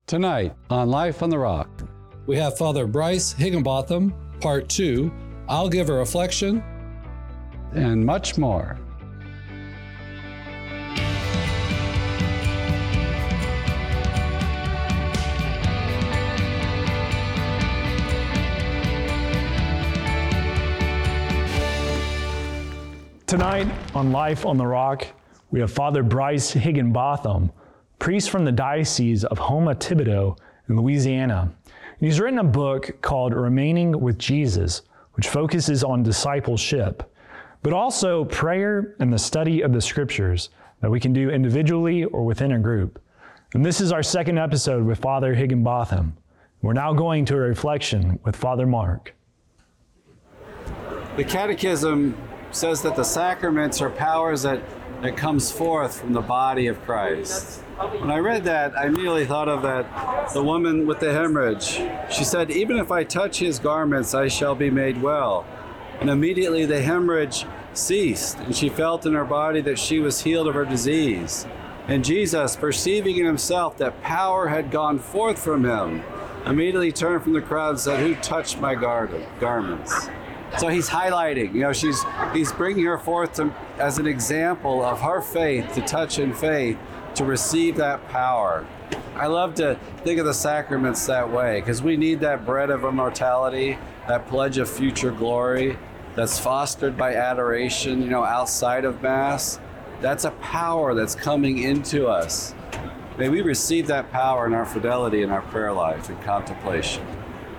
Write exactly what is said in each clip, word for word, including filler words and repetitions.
Tonight on Life on the Rock, we have Father Bryce Higginbotham, Part two, I'll Give a Reflection, and much more. Tonight on Life on the Rock, we have Father Bryce Higginbotham, priest from the Diocese of Houma-Thibodaux in Louisiana. And he's written a book called Remaining with Jesus, which focuses on discipleship, but also prayer and the study of the scriptures that we can do individually or within a group. And this is our second episode with Father Higginbotham. We're now going to a reflection with Father Mark. The Catechism says that the sacraments are powers that, that comes forth from the body of Christ. When I read that, I immediately thought of that the woman with the hemorrhage. She said, even if I touch his garments, I shall be made well. And immediately the hemorrhage ceased, and she felt in her body that she was healed of her disease. And Jesus, perceiving in himself that power had gone forth from him, immediately turned from the crowd and said, who touched my garment, garments? So he's highlighting, you know, she's he's bringing her forth to, as an example of her faith, to touch in faith, to receive that power. I love to think of the sacraments that way, because we need that bread of immortality, that pledge of future glory that's fostered by adoration, you know, outside of Mass. That's a power that's coming into us. May we receive that power in our fidelity in our prayer life and contemplation.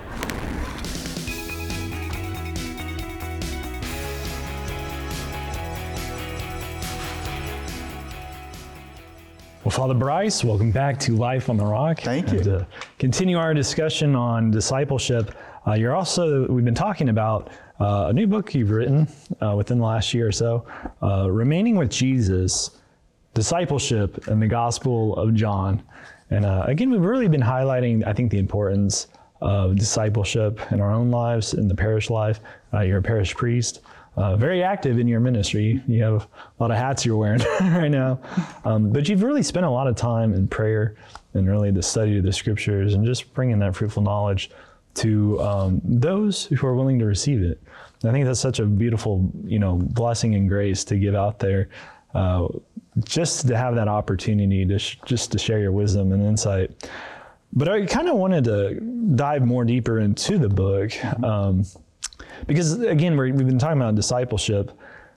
Well, Father Bryce, welcome back to Life on the Rock. Thank you. And to continue our discussion on discipleship, uh, you're also, we've been talking about uh, a new book you've written uh, within the last year or so, uh, Remaining with Jesus, Discipleship and the Gospel of John. And uh, again, we've really been highlighting, I think, the importance of discipleship in our own lives, in the parish life. Uh, you're a parish priest. Uh, very active in your ministry. You have a lot of hats you're wearing right now. Um, but you've really spent a lot of time in prayer and really the study of the scriptures and just bringing that fruitful knowledge to um, those who are willing to receive it. I think that's such a beautiful, you know, blessing and grace to give out there, uh, just to have that opportunity to sh- just to share your wisdom and insight. But I kind of wanted to dive more deeper into the book. Um, Because again, we're, we've been talking about discipleship,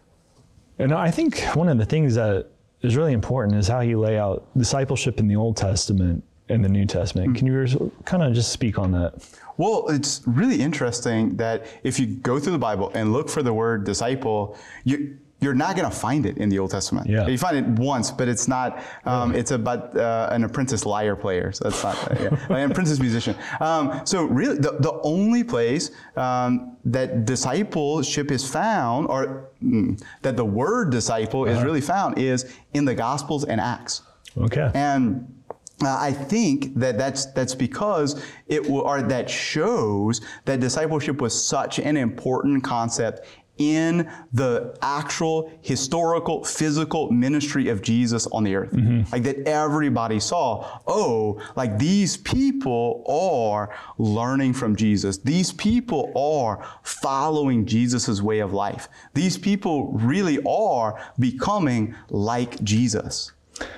and I think one of the things that is really important is how you lay out discipleship in the Old Testament and the New Testament. Mm-hmm. Can you kind of just speak on that? Well, it's really interesting that if you go through the Bible and look for the word disciple, you you're not going to find it in the Old Testament. Yeah. You find it once, but it's not, um, it's about uh, an apprentice lyre player. So that's not, uh, yeah. an apprentice musician. Um, so really, the, the only place um, that discipleship is found, or mm, that the word disciple uh-huh. is really found, is in the Gospels and Acts. Okay. And Uh, I think that that's that's because it w- or that shows that discipleship was such an important concept in the actual historical, physical ministry of Jesus on the earth. Mm-hmm. Like that everybody saw, oh, like these people are learning from Jesus. These people are following Jesus's way of life. These people really are becoming like Jesus.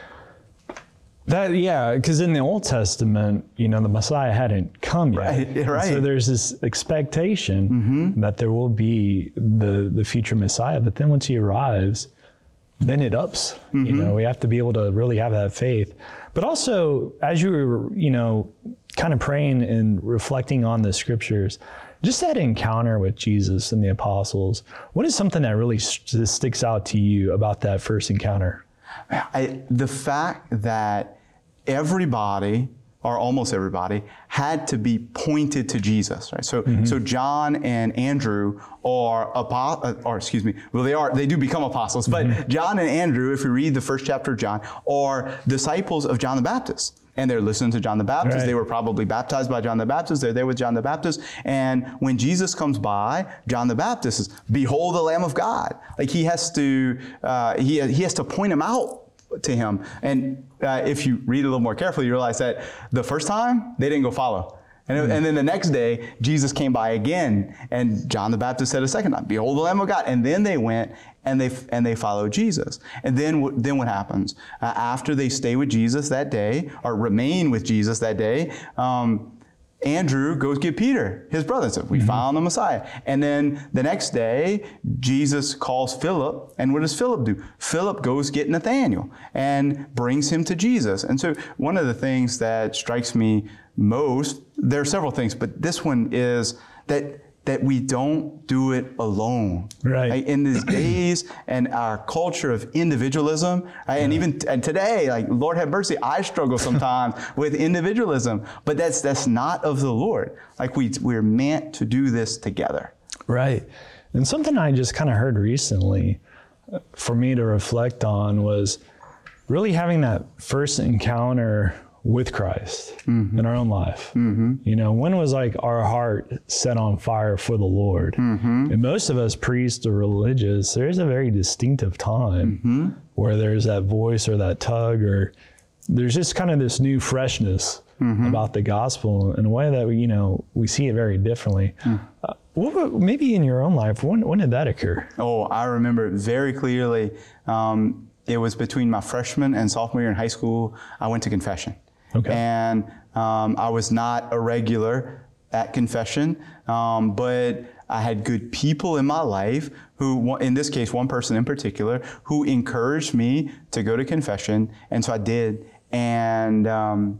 That yeah, because in the Old Testament, you know, the Messiah hadn't come yet. Right, right. So there's this expectation mm-hmm. that there will be the the future Messiah. But then once he arrives, then it ups. Mm-hmm. You know, we have to be able to really have that faith. But also, as you were, you know, kind of praying and reflecting on the scriptures, just that encounter with Jesus and the apostles, what is something that really st- sticks out to you about that first encounter? I, the fact that everybody, or almost everybody, had to be pointed to Jesus, right? So, mm-hmm. so John and Andrew are, apo- or excuse me, well, they are, they do become apostles, but mm-hmm. John and Andrew, if we read the first chapter of John, are disciples of John the Baptist. And they're listening to John the Baptist. Right. They were probably baptized by John the Baptist. They're there with John the Baptist. And when Jesus comes by, John the Baptist says, behold the Lamb of God. Like he has to, uh, he, he has to point him out to him. And uh, if you read a little more carefully, you realize that the first time they didn't go follow. And, mm-hmm. and then the next day, Jesus came by again, and John the Baptist said a second time, "Behold the Lamb of God." And then they went and they and they followed Jesus. And then then what happens? Uh, after they stay with Jesus that day, or remain with Jesus that day, um, Andrew goes get Peter, his brother, and says, "We mm-hmm. found the Messiah." And then the next day, Jesus calls Philip, and what does Philip do? Philip goes get Nathanael and brings him to Jesus. And so one of the things that strikes me most, there are several things, but this one is that that we don't do it alone. Right. Like in these days and our culture of individualism, right? And even t- and today, like, Lord have mercy, I struggle sometimes with individualism, but that's that's not of the Lord. Like we we're meant to do this together. Right. And something I just kind of heard recently for me to reflect on was really having that first encounter with Christ mm-hmm. in our own life. Mm-hmm. You know, when was like our heart set on fire for the Lord? Mm-hmm. And most of us priests or religious, there is a very distinctive time mm-hmm. where there's that voice or that tug, or there's just kind of this new freshness mm-hmm. about the gospel in a way that we, you know, we see it very differently. Mm. Uh, what, maybe in your own life, when, when did that occur? Oh, I remember it very clearly. Um, it was between my freshman and sophomore year in high school. I went to confession. Okay. And um, I was not a regular at confession, um, but I had good people in my life who, in this case, one person in particular, who encouraged me to go to confession. And so I did. And um,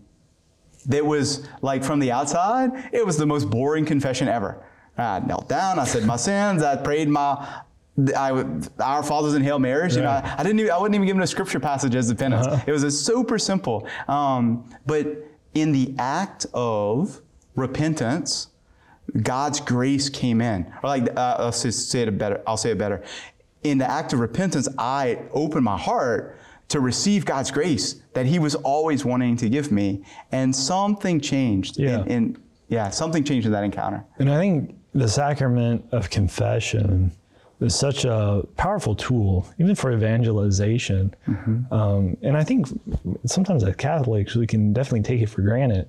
it was like, from the outside, it was the most boring confession ever. I knelt down, I said my sins, I prayed my I, our Fathers and Hail Marys, you yeah. know, I, I didn't even, I wasn't even given a scripture passage as a penance. Uh-huh. It was a super simple. Um, but in the act of repentance, God's grace came in. Or like, uh, I'll say it better. I'll say it better. In the act of repentance, I opened my heart to receive God's grace that He was always wanting to give me, and something changed. Yeah. In, in yeah, something changed in that encounter. And I think the sacrament of confession is such a powerful tool, even for evangelization. Mm-hmm. Um, and I think sometimes as Catholics, we can definitely take it for granted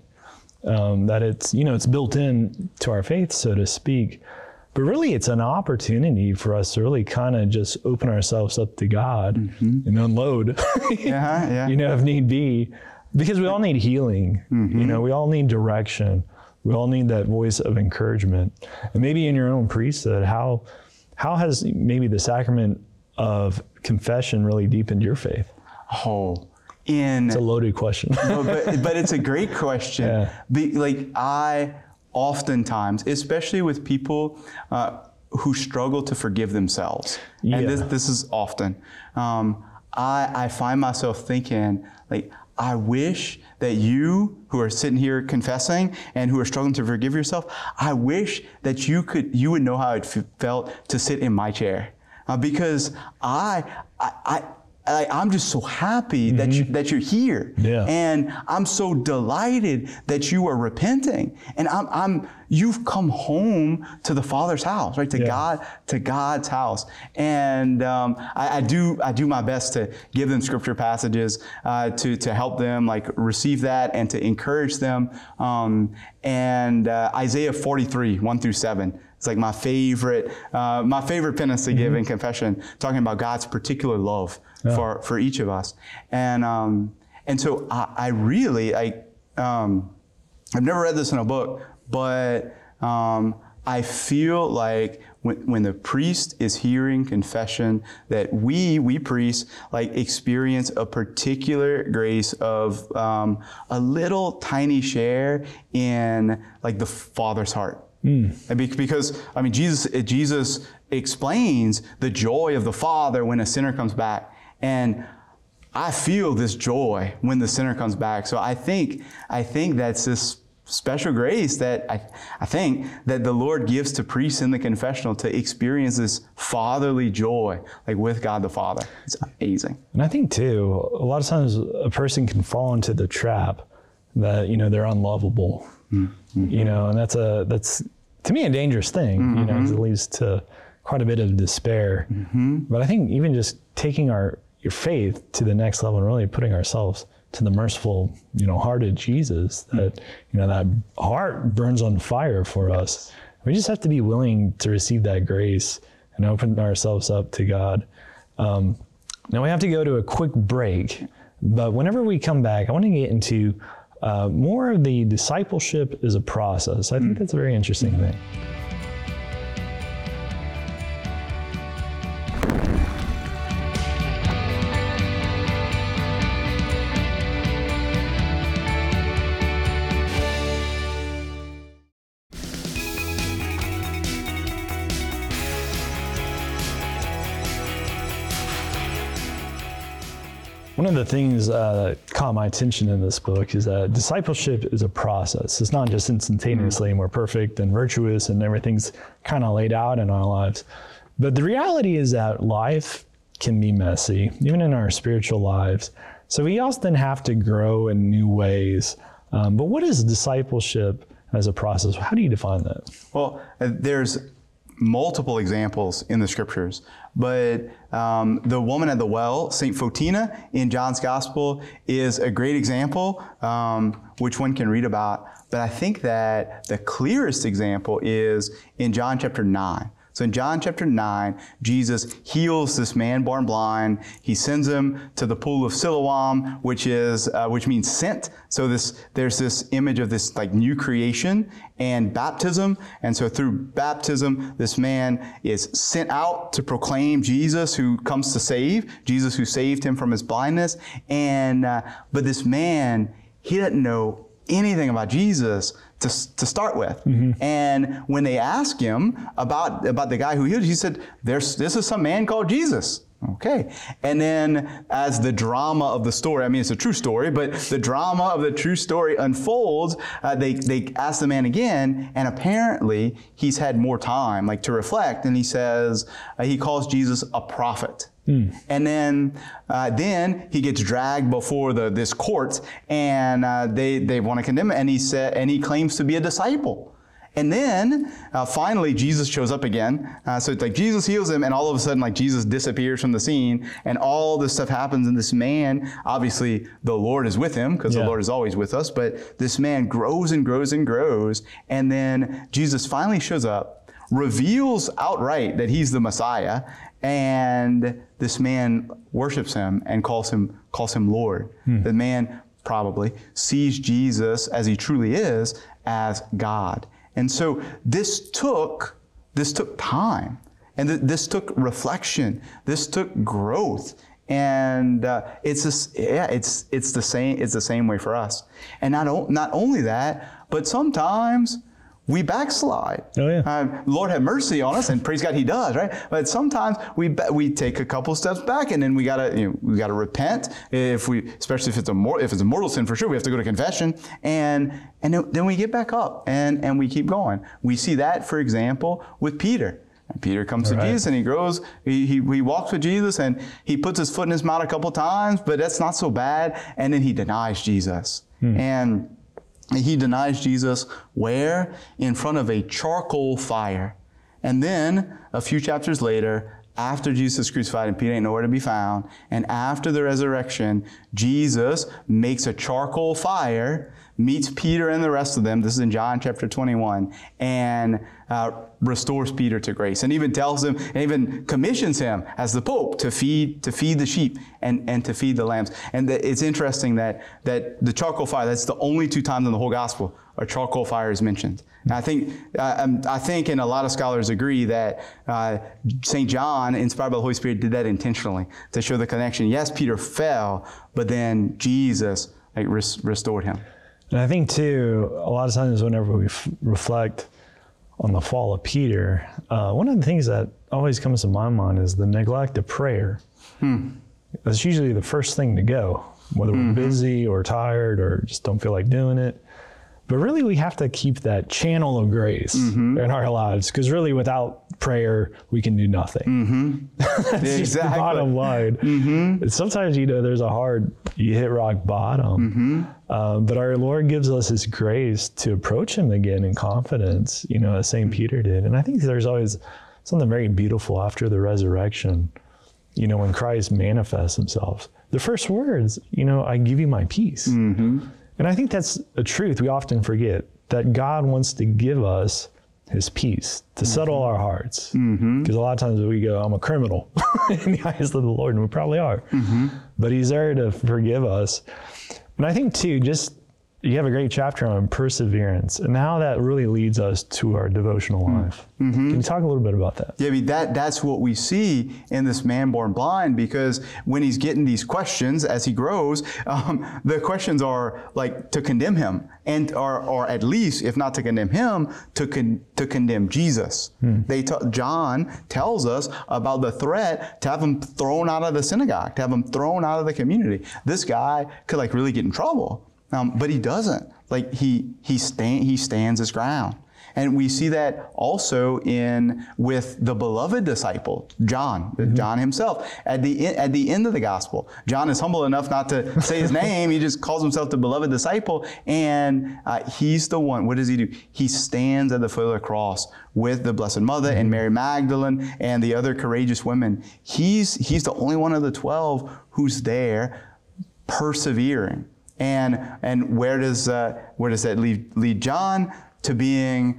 um, that it's, you know, it's built in to our faith, so to speak. But really, it's an opportunity for us to really kind of just open ourselves up to God mm-hmm. and unload, yeah, yeah. you know, if need be, because we all need healing. Mm-hmm. You know, we all need direction. We all need that voice of encouragement. And maybe in your own priesthood, how How has maybe the sacrament of confession really deepened your faith? Oh, in it's a loaded question, but, but, but it's a great question. Yeah. Be, like I oftentimes, especially with people uh, who struggle to forgive themselves, yeah. and this this is often, um, I I find myself thinking like, I wish that you who are sitting here confessing and who are struggling to forgive yourself, I wish that you could, you would know how it f- felt to sit in my chair, uh, because I, I, I, I, I'm just so happy mm-hmm. that you, that you're here, yeah. and I'm so delighted that you are repenting, and I'm, I'm, you've come home to the Father's house, right? To yeah. God, to God's house, and um, I, I do, I do my best to give them scripture passages uh, to to help them like receive that and to encourage them. Um, and uh, Isaiah forty-three, one through seven. It's like my favorite, uh, my favorite penance to mm-hmm. give in confession, talking about God's particular love yeah. for, for each of us. And um, and so I, I really, I, um, I've never read this in a book, but um, I feel like when, when the priest is hearing confession, that we, we priests, like experience a particular grace of um, a little tiny share in like the Father's heart. Mm. And because, I mean, Jesus, Jesus explains the joy of the Father when a sinner comes back. And I feel this joy when the sinner comes back. So I think, I think that's this special grace that I, I think that the Lord gives to priests in the confessional to experience this fatherly joy, like with God the Father. It's amazing. And I think too, a lot of times a person can fall into the trap that, you know, they're unlovable. Mm-hmm. You know, and that's a that's to me a dangerous thing. Mm-hmm. You know, 'cause it leads to quite a bit of despair. Mm-hmm. But I think even just taking our your faith to the next level and really putting ourselves to the merciful, you know, hearted Jesus, that, you know, that heart burns on fire for us. We just have to be willing to receive that grace and open ourselves up to God. Um, now we have to go to a quick break, but whenever we come back, I want to get into uh, more of the discipleship as a process. I think that's a very interesting thing. One of the things uh, that caught my attention in this book is that discipleship is a process. It's not just instantaneously and we're perfect and virtuous and everything's kind of laid out in our lives. But the reality is that life can be messy, even in our spiritual lives. So we often have to grow in new ways. Um, but what is discipleship as a process? How do you define that? Well, uh, there's multiple examples in the scriptures, but um, the woman at the well, Saint Photina in John's Gospel, is a great example, um, which one can read about. But I think that the clearest example is in John chapter nine. So in John chapter nine, Jesus heals this man born blind. He sends him to the pool of Siloam, which is uh, which means sent. So this there's this image of this like new creation and baptism. And so through baptism, this man is sent out to proclaim Jesus who comes to save, Jesus who saved him from his blindness. And uh, but this man, he doesn't know anything about Jesus to, to start with. Mm-hmm. And when they ask him about, about the guy who healed, he said, There's, this is some man called Jesus. Okay. And then as the drama of the story, I mean, it's a true story, but the drama of the true story unfolds, uh, they, they ask the man again, and apparently he's had more time, like to reflect, and he says, uh, he calls Jesus a prophet. Mm. And then, uh, then he gets dragged before the this court, and uh, they they want to condemn him. And he said, and he claims to be a disciple. And then uh, finally, Jesus shows up again. Uh, so it's like Jesus heals him, and all of a sudden, like Jesus disappears from the scene, and all this stuff happens. And this man, obviously, the Lord is with him because yeah. the Lord is always with us. But this man grows and grows and grows, and then Jesus finally shows up, reveals outright that he's the Messiah. And this man worships him and calls him calls him Lord. Hmm. The man probably sees Jesus as he truly is, as God. And so this took this took time, and th- this took reflection. This took growth, and uh, it's just, yeah, it's it's the same it's the same way for us. And not o- not only that, but sometimes we backslide. Oh, yeah. Um, Lord have mercy on us, and praise God, He does, right? But sometimes we we take a couple steps back, and then we gotta you know, we gotta repent. If we, especially if it's a mor- if it's a mortal sin, for sure, we have to go to confession, and and then we get back up, and and we keep going. We see that, for example, with Peter. And Peter comes All to right. Jesus, and he grows. He, he he walks with Jesus, and he puts his foot in his mouth a couple times, but that's not so bad. And then he denies Jesus, hmm. and he denies Jesus where? In front of a charcoal fire. And then a few chapters later, after Jesus is crucified and Peter ain't nowhere to be found, and after the resurrection, Jesus makes a charcoal fire, meets Peter and the rest of them. This is in John chapter twenty-one, and uh, restores Peter to grace, and even tells him, and even commissions him as the Pope to feed to feed the sheep and, and to feed the lambs. And the, it's interesting that that the charcoal fire, that's the only two times in the whole gospel a charcoal fire is mentioned. And I think uh, I think, and a lot of scholars agree that uh, Saint John, inspired by the Holy Spirit, did that intentionally to show the connection. Yes, Peter fell, but then Jesus like res- restored him. And I think too, a lot of times whenever we f- reflect on the fall of Peter, uh, one of the things that always comes to my mind is the neglect of prayer. Hmm. That's usually the first thing to go, whether mm-hmm. we're busy or tired or just don't feel like doing it. But really, we have to keep that channel of grace mm-hmm. in our lives, because really, without prayer, we can do nothing. Mm-hmm. That's exactly. just the bottom line. Mm-hmm. Sometimes, you know, there's a hard, you hit rock bottom. Mm-hmm. Um, but our Lord gives us His grace to approach Him again in confidence, you know, as Saint Peter did. And I think there's always something very beautiful after the resurrection, you know, when Christ manifests himself, the first words, you know, I give you my peace. Mm-hmm. And I think that's a truth we often forget, that God wants to give us his peace to mm-hmm. settle our hearts. Because mm-hmm. a lot of times we go, I'm a criminal in the eyes of the Lord, and we probably are. Mm-hmm. But he's there to forgive us. And I think too, just you have a great chapter on perseverance and how that really leads us to our devotional life. Mm-hmm. Can you talk a little bit about that? Yeah, I mean, that, that's what we see in this man born blind, because when he's getting these questions as he grows, um, the questions are like to condemn him, and or, or at least, if not to condemn him, to con- to condemn Jesus. Hmm. They t- John tells us about the threat to have him thrown out of the synagogue, to have him thrown out of the community. This guy could like really get in trouble. Um, but he doesn't. Like he he stand he stands his ground, and we see that also in with the beloved disciple John, mm-hmm. John himself. At the at the end of the gospel, John is humble enough not to say his name. He just calls himself the beloved disciple, and uh, he's the one. What does he do? He stands at the foot of the cross with the Blessed Mother mm-hmm. and Mary Magdalene and the other courageous women. He's he's the only one of the twelve who's there, persevering. And and where does uh, where does that lead lead John? To being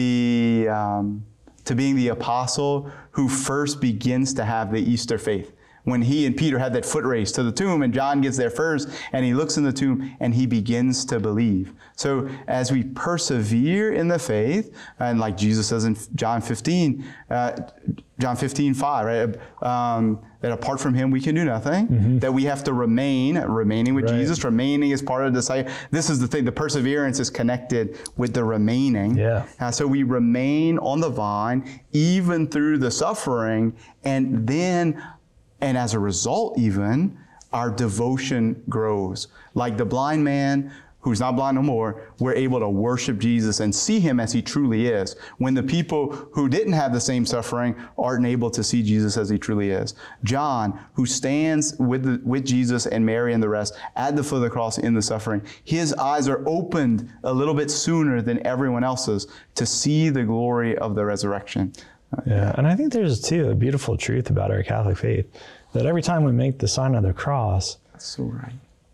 the um, to being the apostle who first begins to have the Easter faith. When he and Peter had that foot race to the tomb, and John gets there first, and he looks in the tomb and he begins to believe. So as we persevere in the faith, and like Jesus says in John fifteen, uh, John fifteen five, right? Um, that apart from him we can do nothing. Mm-hmm. That we have to remain, remaining with right. Jesus, remaining as part of the disciple. This is the thing. The perseverance is connected with the remaining. Yeah. Uh, so we remain on the vine even through the suffering, and then. And as a result, even, our devotion grows. Like the blind man who's not blind no more, we're able to worship Jesus and see him as he truly is. When the people who didn't have the same suffering aren't able to see Jesus as he truly is. John, who stands with, the, with Jesus and Mary and the rest at the foot of the cross in the suffering, his eyes are opened a little bit sooner than everyone else's to see the glory of the resurrection. Yeah, and I think there's too a beautiful truth about our Catholic faith, that every time we make the sign of the cross, that's so right.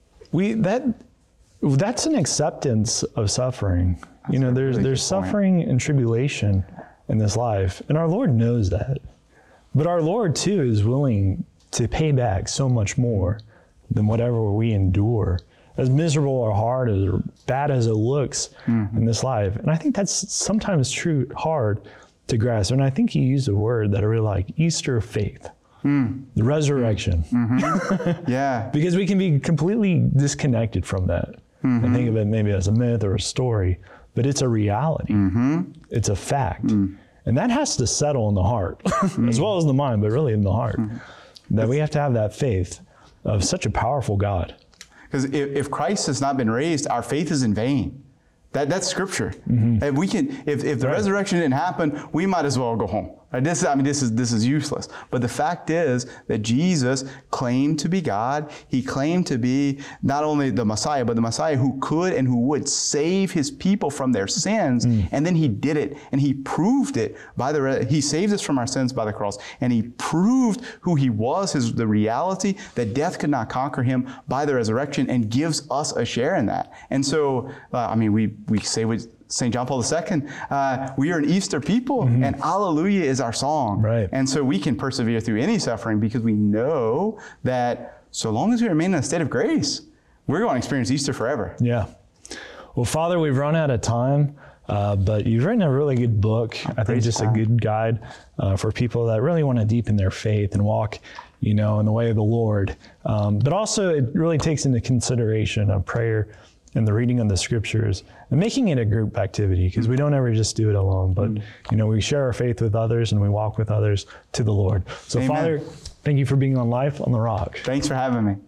We that that's an acceptance of suffering. That's you know, there's really there's suffering point. And tribulation in this life, and our Lord knows that. But our Lord too is willing to pay back so much more than whatever we endure, as miserable or hard as or bad as it looks mm-hmm. in this life. And I think that's sometimes true hard to grasp. And I think he used a word that I really like, Easter faith. Mm. The resurrection. Mm-hmm. Yeah. Because we can be completely disconnected from that mm-hmm. and think of it maybe as a myth or a story, but it's a reality. Mm-hmm. It's a fact. Mm. And that has to settle in the heart, mm-hmm. as well as the mind, but really in the heart, mm-hmm. that we have to have that faith of such a powerful God. Because if, if Christ has not been raised, our faith is in vain. That that's scripture. Mm-hmm. If we can, if, if the right. resurrection didn't happen, we might as well go home. Right? This, I mean, this is this is useless. But the fact is that Jesus claimed to be God. He claimed to be not only the Messiah, but the Messiah who could and who would save his people from their sins. Mm. And then he did it, and he proved it by the. Re- he saved us from our sins by the cross, and he proved who he was, his the reality that death could not conquer him by the resurrection, and gives us a share in that. And so, uh, I mean, we we say with Saint John Paul the Second, uh, we are an Easter people, mm-hmm. and Alleluia is our song. Right. And so we can persevere through any suffering because we know that so long as we remain in a state of grace, we're going to experience Easter forever. Yeah. Well, Father, we've run out of time, uh, but you've written a really good book. Oh, I think just time. a good guide uh, for people that really want to deepen their faith and walk, you know, in the way of the Lord. Um, but also it really takes into consideration of prayer and the reading of the scriptures and making it a group activity, because we don't ever just do it alone, but you know, we share our faith with others and we walk with others to the Lord. So Amen. Father, thank you for being on Life on the Rock. Thanks for having me.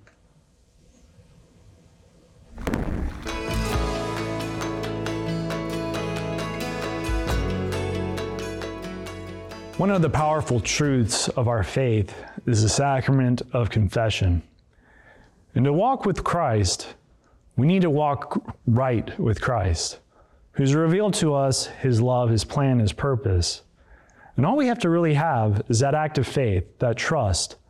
One of the powerful truths of our faith is the sacrament of confession. And to walk with Christ, we need to walk right with Christ, who's revealed to us his love, his plan, his purpose. And all we have to really have is that act of faith, that trust,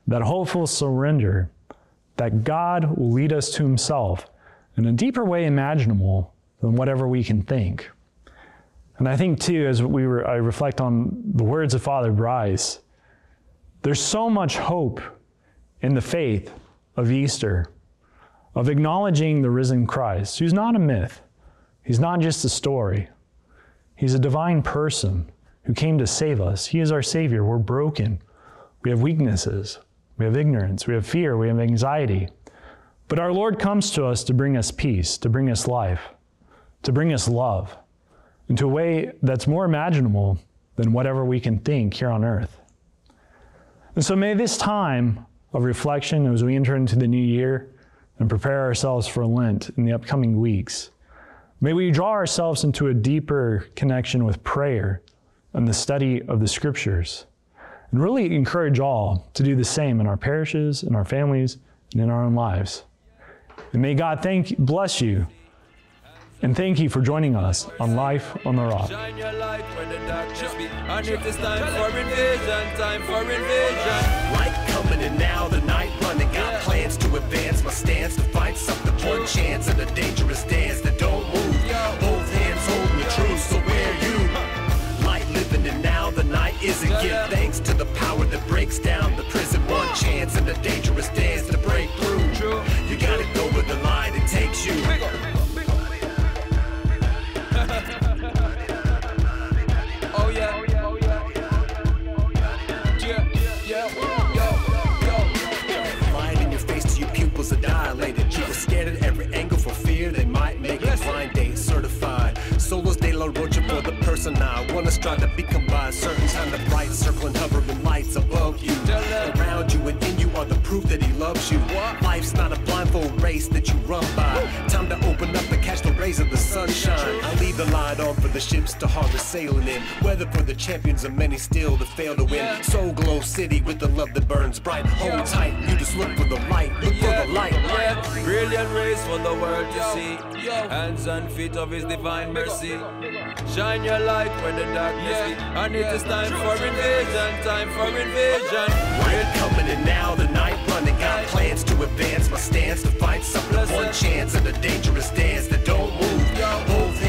that hopeful surrender, that God will lead us to himself in a deeper way imaginable than whatever we can think. And I think too, as we were, I reflect on the words of Father Bryce, there's so much hope in the faith of Easter, of acknowledging the risen Christ, who's not a myth. He's not just a story. He's a divine person who came to save us. He is our Savior. We're broken. We have weaknesses. We have ignorance. We have fear. We have anxiety. But our Lord comes to us to bring us peace, to bring us life, to bring us love, into a way that's more imaginable than whatever we can think here on earth. And so may this time of reflection as we enter into the new year and prepare ourselves for Lent in the upcoming weeks, may we draw ourselves into a deeper connection with prayer and the study of the scriptures, and really encourage all to do the same in our parishes, in our families, and in our own lives. And may God thank, bless you, and thank you for joining us on Life on the Rock. Shine your light when the darkness be, and it is time for invasion, time for invasion. Light coming and now the night running. Got plans to advance my stance, to fight something, one chance in a dangerous dance that don't move. Both hands holding the truth, so where you? Light living and now the night isn't. Give thanks to the power that breaks down the prison. One chance in a dangerous dance to break through. You gotta go where the light it takes you. Oh yeah, oh yeah, yeah, yeah, yo, yo. Light in your face till your pupils are dilated. You were scared at every angle for fear they might make it. Blind date certified. Solos de la Rocha for the person I wanna strive to become by a certain time. The bright circling hovering lights above you, around you and in you are the proof that he loves you. Life's not a blindfold race that you run by. Time to open up and catch the rays of the sunshine. I leave the light on for the ships to harvest sailing in. Weather for the champions of many still to fail to win. Soul glow city with the love that burns bright. Hold tight, you just look for the light. Look for the light. Yeah, brilliant rays for the world to see. Hands and feet of his divine mercy. Shine your light when the darkness be, and it is time for invasion, time for invasion. Light coming and now the night running. Got plans to advance my stance, to fight something. One chance in a dangerous dance that don't move. Both